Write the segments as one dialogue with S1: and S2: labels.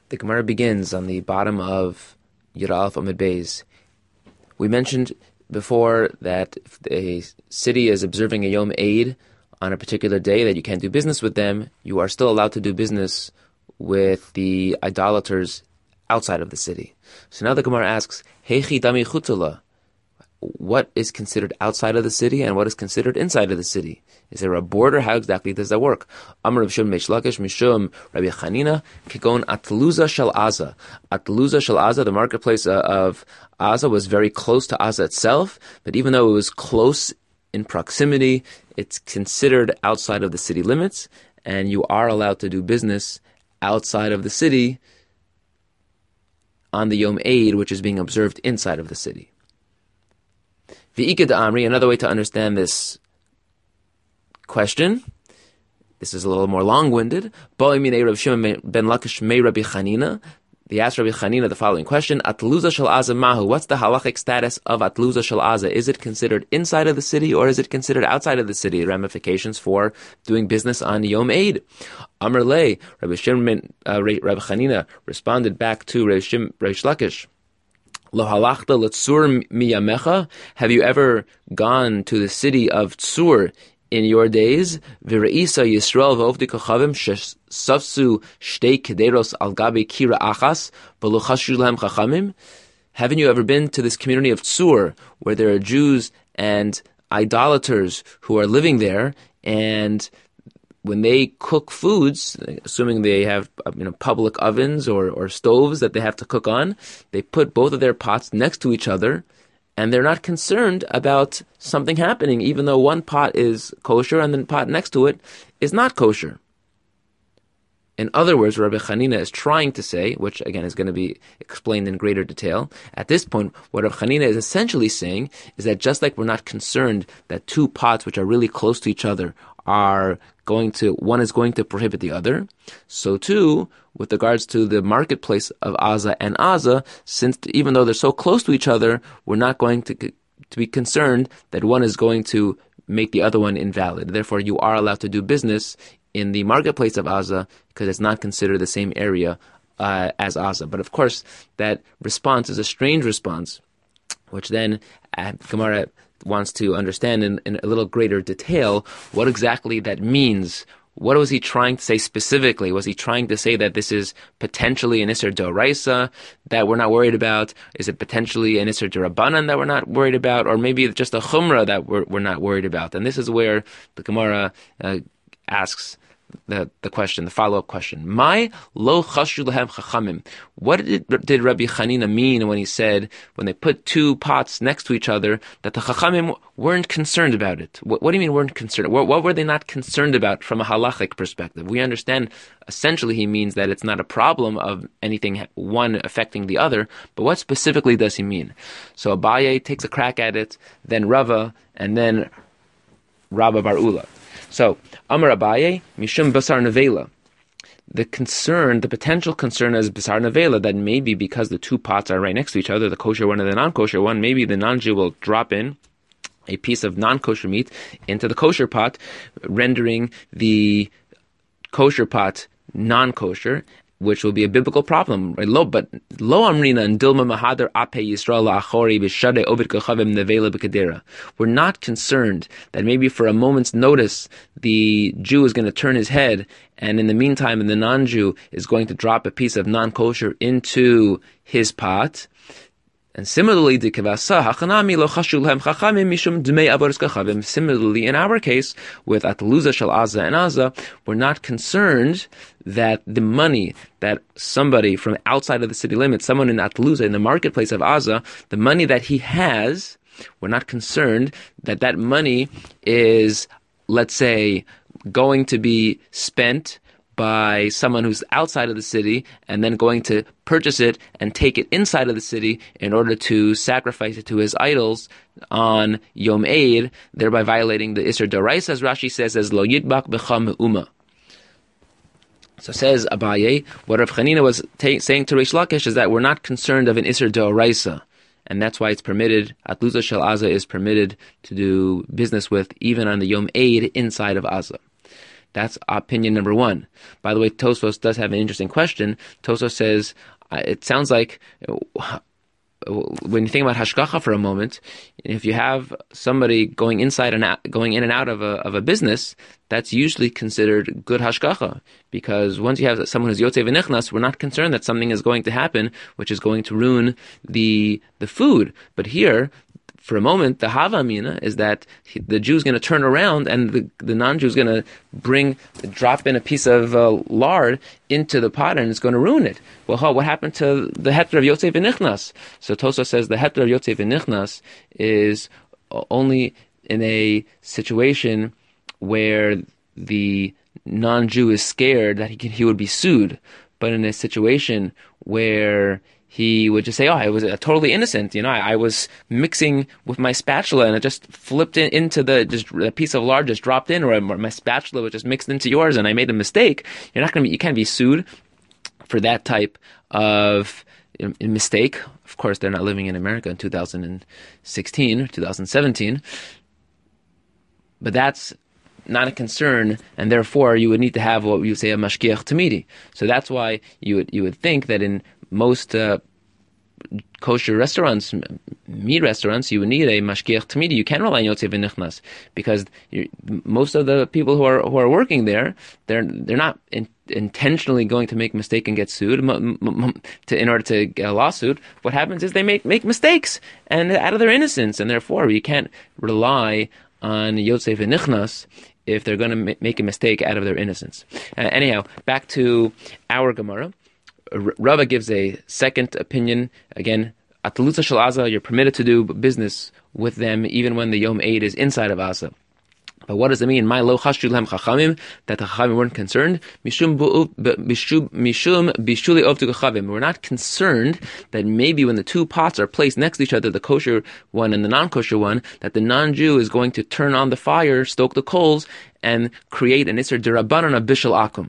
S1: The Gemara begins on the bottom of Yud Aleph Amud Beis. We mentioned before that if a city is observing a Yom Eid on a particular day that you can't do business with them, you are still allowed to do business with the idolaters outside of the city. So now the Gemara asks, Heichi dami chutula, what is considered outside of the city and what is considered inside of the city? Is there a border? How exactly does that work? Amar Rav Shimon Reish Lakish Mishum Rabbi Chanina Kigon Atluza Shel Aza. Atluza Shel Aza, the marketplace of Aza, was very close to Aza itself, but even though it was close in proximity, it's considered outside of the city limits, and you are allowed to do business outside of the city on the Yom Eid, which is being observed inside of the city. V'ikad Amri, another way to understand this question, this is a little more long-winded. Rav Shimon ben Lakish mei Rabbi Chanina. They asked Rabbi Chanina the following question: Atluza shel Aza mahu? What's the halachic status of Atluza shel Aza? Is it considered inside of the city or is it considered outside of the city? Ramifications for doing business on Yom Eid. Amar lei, Rabbi Chanina responded back to Reish Lakish. Lo halachta l'tzur miyamecha? Have you ever gone to the city of Tzur in your days? V'reisa Yisrael v'ovdi kochavim shesafsu shtei kederos al gabi kira achas v'lo chashu lahem chachamim? Haven't you ever been to this community of Tzur where there are Jews and idolaters who are living there, and when they cook foods, assuming they have public ovens or stoves that they have to cook on, they put both of their pots next to each other, and they're not concerned about something happening, even though one pot is kosher and the pot next to it is not kosher. In other words, Rabbi Chanina is trying to say, which again is going to be explained in greater detail, at this point, what Rabbi Chanina is essentially saying is that just like we're not concerned that two pots which are really close to each other one is going to prohibit the other, so too, with regards to the marketplace of Aza and Aza, since even though they're so close to each other, we're not going to be concerned that one is going to make the other one invalid. Therefore, you are allowed to do business in the marketplace of Aza because it's not considered the same area as Aza. But of course, that response is a strange response, which then Gemara wants to understand in a little greater detail what exactly that means. What was he trying to say specifically? Was he trying to say that this is potentially an Isser D'Oraisa that we're not worried about? Is it potentially an Isser D'Rabbanan that we're not worried about? Or maybe just a Chumrah that we're not worried about? And this is where the Gemara asks the question, the follow-up question. My lo chashu lahem chachamim. What did Rabbi Chanina mean when he said, when they put two pots next to each other, that the chachamim weren't concerned about it? What do you mean weren't concerned? What were they not concerned about from a halachic perspective? We understand essentially he means that it's not a problem of anything one affecting the other, but what specifically does he mean? So Abaye takes a crack at it, then Rava, and then Rabba Bar Ula. So, Amar Abaye, Mishum Basar Nevela. The potential concern is Basar Nevela, that maybe because the two pots are right next to each other, the kosher one and the non-kosher one, maybe the non-Jew will drop in a piece of non-kosher meat into the kosher pot, rendering the kosher pot non-kosher, which will be a biblical problem. But lo amrina and dilma mahadar ape Yisrael achori b'shade ovid kochavim nevela b'kedera. We're not concerned that maybe for a moment's notice the Jew is going to turn his head, and in the meantime, the non-Jew is going to drop a piece of non-kosher into his pot. And similarly, similarly, in our case, with Atluza Shel Aza and Aza, we're not concerned that the money that somebody from outside of the city limits, someone in Atluza, in the marketplace of Aza, the money that he has, we're not concerned that that money is, let's say, going to be spent by someone who's outside of the city and then going to purchase it and take it inside of the city in order to sacrifice it to his idols on Yom Eid, thereby violating the Isser D'Oraisa, as Rashi says, as Lo Yidbak B'cha Me'uma. So says Abaye, what Rav Chanina was saying to Reish Lakish is that we're not concerned of an Isser D'Oraisa, and that's why it's permitted, Atluza Shel Aza is permitted to do business with even on the Yom Eid inside of Aza. That's opinion number one. By the way, Tosfos does have an interesting question. Tosfos says, it sounds like when you think about hashgacha for a moment, if you have somebody going in and out of a business, that's usually considered good hashgacha, because once you have someone who's yotzei v'nichnas, we're not concerned that something is going to happen which is going to ruin the food. But here, for a moment, the hava amina is that the Jew is going to turn around and the non-Jew is going to drop in a piece of lard into the pot and it's going to ruin it. Well, what happened to the heter of yotzei v'nichnas? So Tosfos says the heter of yotzei v'nichnas is only in a situation where the non-Jew is scared that he would be sued, but in a situation where he would just say, I was totally innocent. I was mixing with my spatula and it just flipped into a piece of lard just dropped in, or my spatula was just mixed into yours and I made a mistake. You can't be sued for that type of mistake. Of course, they're not living in America in 2016 or 2017, but that's not a concern, and therefore you would need to have what we would say a mashgiach tamidi. So that's why you would think that in most kosher restaurants, meat restaurants, you would need a mashgiach tamidi. You can't rely on yotzei v'nichnas, because most of the people who are working there, they're not intentionally going to make a mistake and get sued in order to get a lawsuit. What happens is they make mistakes and out of their innocence, and therefore you can't rely on yotzei v'nichnas if they're going to make a mistake out of their innocence. Anyhow, back to our Gemara. Rava gives a second opinion. Again, Atalusa Shel Aza, you're permitted to do business with them even when the Yom Eid is inside of Aza. But what does it mean? My lo chashu lehem chachamim, that the chachamim weren't concerned. Mishum bishuli ovtu chachamim. We're not concerned that maybe when the two pots are placed next to each other, the kosher one and the non-kosher one, that the non-Jew is going to turn on the fire, stoke the coals, and create an iser derabanan of bishul akum.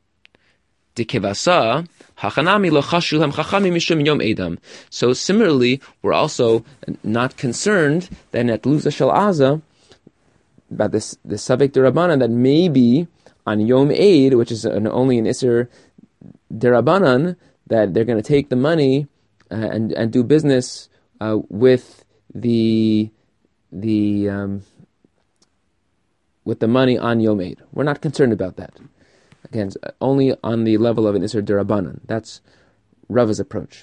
S1: Dikevasa hachanami lo chashu lehem chachamim mishum yom edam. So similarly, we're also not concerned that in Atalusa Shel Aza, about the Savek Derabanan, that maybe on Yom Eid, which is only an Isser Derabanan, that they're going to take the money and do business with the money on Yom Eid. We're not concerned about that. Again, only on the level of an Isser Derabanan. That's Rava's approach.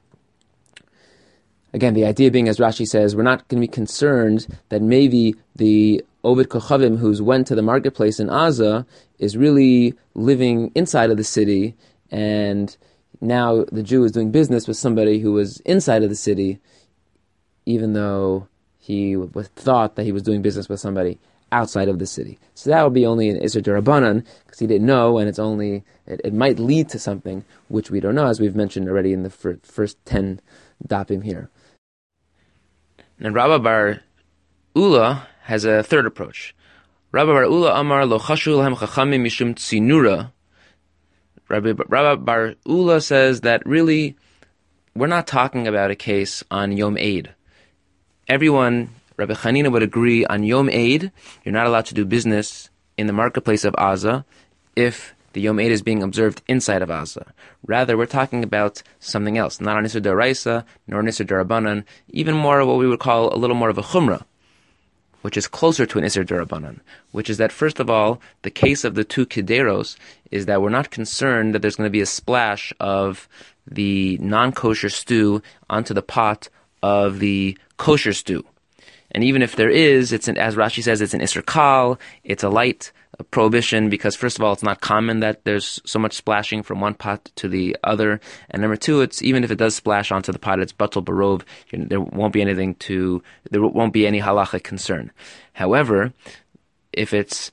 S1: Again, the idea being, as Rashi says, we're not going to be concerned that maybe the Ovid Kochavim who's went to the marketplace in Aza is really living inside of the city, and now the Jew is doing business with somebody who was inside of the city, even though he thought that he was doing business with somebody outside of the city. So that would be only an Isser Derabanan, because he didn't know, and it might lead to something which we don't know, as we've mentioned already in the first 10 dapim here. And Rabba Bar Ula has a third approach. Rabba Bar Ula Amar lo chashu lahem chachamim mishum tzinura. Rabba Bar Ula says that really we're not talking about a case on Yom Eid. Everyone, Rabbi Chanina would agree, on Yom Eid, you're not allowed to do business in the marketplace of Aza if the Yom Eid is being observed inside of Aza. Rather, we're talking about something else, not an Isser D'Oraisa, nor an Isser D'Rabanan, even more what we would call a little more of a Chumrah, which is closer to an Isser D'Rabanan, which is that, first of all, the case of the two Kederos is that we're not concerned that there's going to be a splash of the non-kosher stew onto the pot of the kosher stew. And even if there is, as Rashi says, it's an Isser Kal, it's a light prohibition, because first of all, it's not common that there's so much splashing from one pot to the other, and number two, it's even if it does splash onto the pot, it's batal barov. There won't be any halachic concern. However, if it's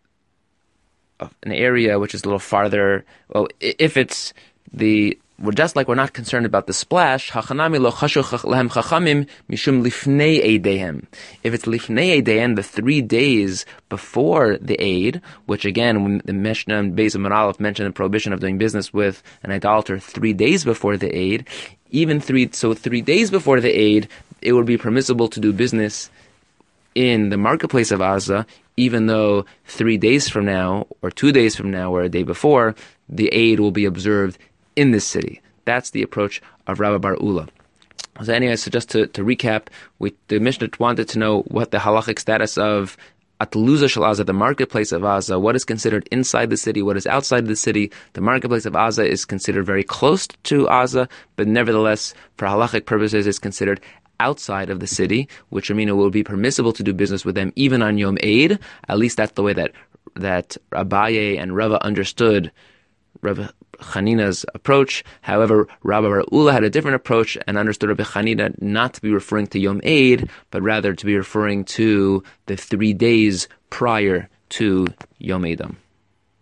S1: an area which is a little farther, if it's we're not concerned about the splash. Hachanami lo chashu lehem chachamim mishum lifnei eidehem. If it's lifnei eidehem, the 3 days before the Eid, which again, when the Mishnah and Beis Aleph mentioned the prohibition of doing business with an idolater 3 days before the Eid, 3 days before the Eid, it would be permissible to do business in the marketplace of Aza, even though 3 days from now, or 2 days from now, or a day before, the Eid will be observed in this city. That's the approach of Rabbi Bar Ula. So anyway, so just to recap, the Mishnah wanted to know what the halachic status of Atluza Shel Aza, the marketplace of Aza, what is considered inside the city, what is outside the city. The marketplace of Aza is considered very close to Aza, but nevertheless, for halachic purposes, is considered outside of the city, which it will be permissible to do business with them even on Yom Eid. At least that's the way that Abaye and Rava understood Rabbi Chanina's approach. However, Rabbi Bar Ula had a different approach and understood Rabbi Chanina not to be referring to Yom Eid, but rather to be referring to the 3 days prior to Yom Eidam.